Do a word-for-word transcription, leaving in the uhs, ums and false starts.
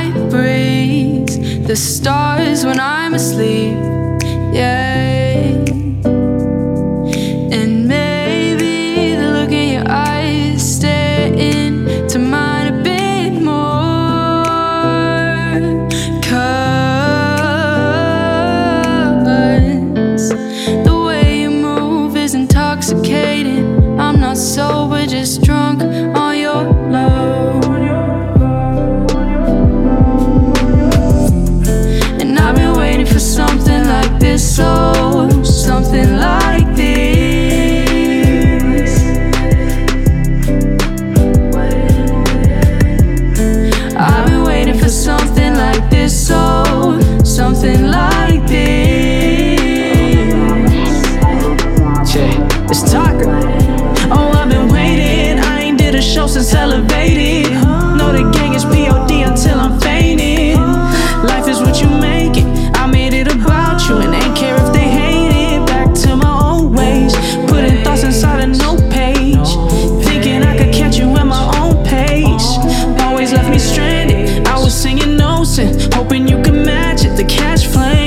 sunlight breathes the stars when I'm asleep, yeah. And maybe the look in your eyes stare into mine a bit more, 'cause the way you move is intoxicating. I'm not sober, just drunk on your love. And I've been waiting for something like this, oh, something like this. I've been waiting for something like this, oh, something like this. Jay, it's Tucker. Oh, I've been waiting. I ain't did a show since Elevated. Know the gang is P O D until I'm fainted. Life is what you make it. I made it about you and ain't care if they hate it. Back to my old ways, putting thoughts inside a note page, thinking I could catch you at my own pace. Always left me stranded. I was singing notes and hoping you could match it. The catch flame.